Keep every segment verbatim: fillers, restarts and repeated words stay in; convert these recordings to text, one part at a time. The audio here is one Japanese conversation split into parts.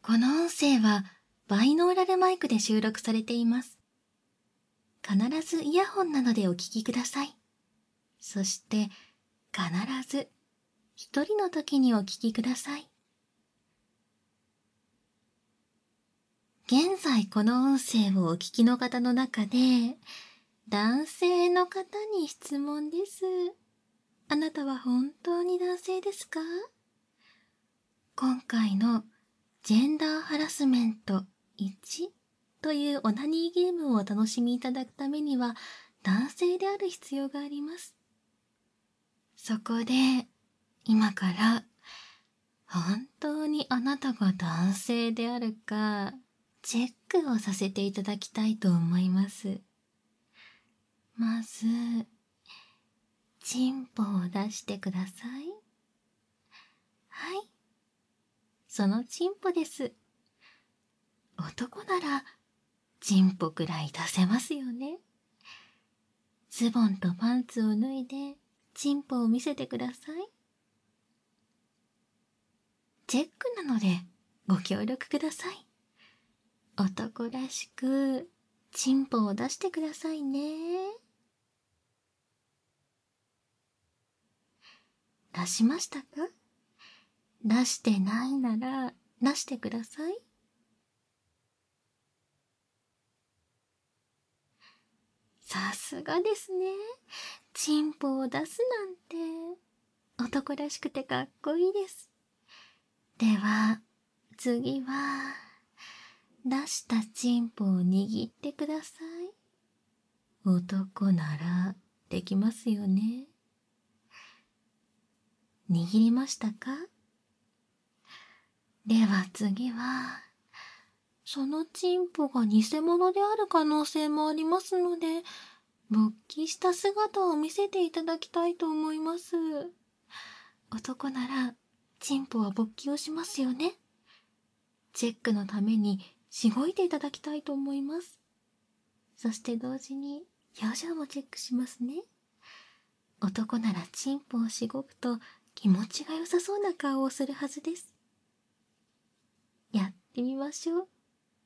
この音声はバイノーラルマイクで収録されています。必ずイヤホンなどでお聞きください。そして必ず一人の時にお聞きください。現在この音声をお聞きの方の中で、男性の方に質問です。あなたは本当に男性ですか？今回のジェンダーハラスメントいちというオナニーゲームをお楽しみいただくためには男性である必要があります。そこで今から本当にあなたが男性であるかチェックをさせていただきたいと思います。まず、チンポを出してください。はい。そのチンポです。男なら、チンポくらい出せますよね。ズボンとパンツを脱いで、チンポを見せてください。チェックなので、ご協力ください。男らしく、チンポを出してくださいね。出しましたか？出してないなら、出してください。さすがですね。チンポを出すなんて、男らしくてかっこいいです。では、次は、出したチンポを握ってください。男なら、できますよね。握りましたか？では次は、そのチンポが偽物である可能性もありますので、勃起した姿を見せていただきたいと思います。男なら、チンポは勃起をしますよね。チェックのためにしごいていただきたいと思います。そして同時に表情もチェックしますね。男ならチンポをしごくと気持ちが良さそうな顔をするはずです。やってみましょう。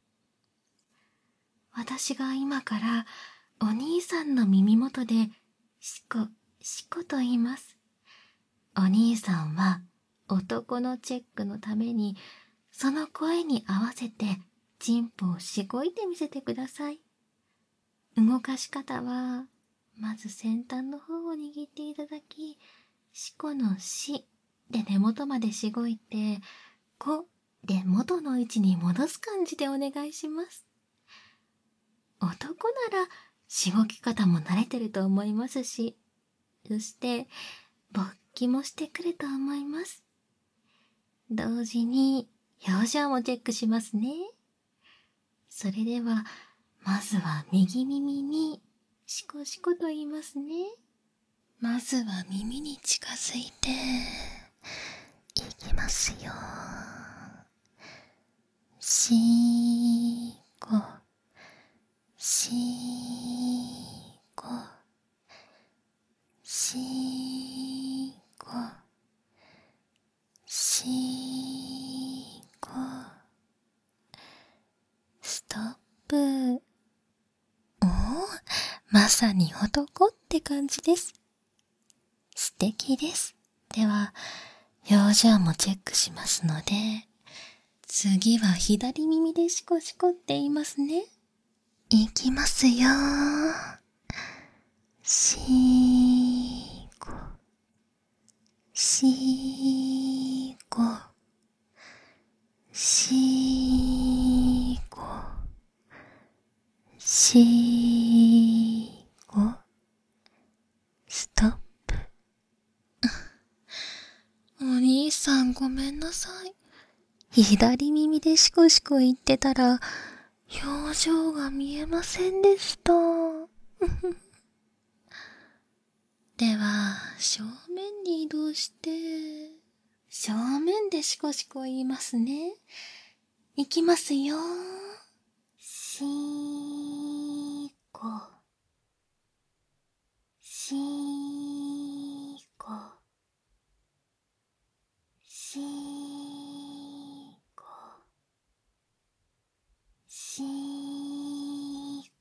私が今からお兄さんの耳元でしこ、しこと言います。お兄さんは男のチェックのためにその声に合わせてチンポをしごいてみせてください。動かし方は、まず先端の方を握っていただき、しこのしで根元までしごいて、こで元の位置に戻す感じでお願いします。男ならしごき方も慣れてると思いますし、そして勃起もしてくると思います。同時に表情もチェックしますね。それではまずは右耳にシコシコと言いますね。まずは耳に近づいていきますよ。しーこしーこしーこしーこストップ。おお、まさに男って感じです。素敵です。では、表情もチェックしますので、次は左耳でシコシコって言いますね。いきますよー。しーこ、しーこ、しーこ、しーこ、ストップ。お兄さんごめんなさい。左耳でシコシコ言ってたら、表情が見えませんでした。では、正面に移動して、正面でシコシコ言いますね。いきますよ。しーこ、しーこ、しーこ、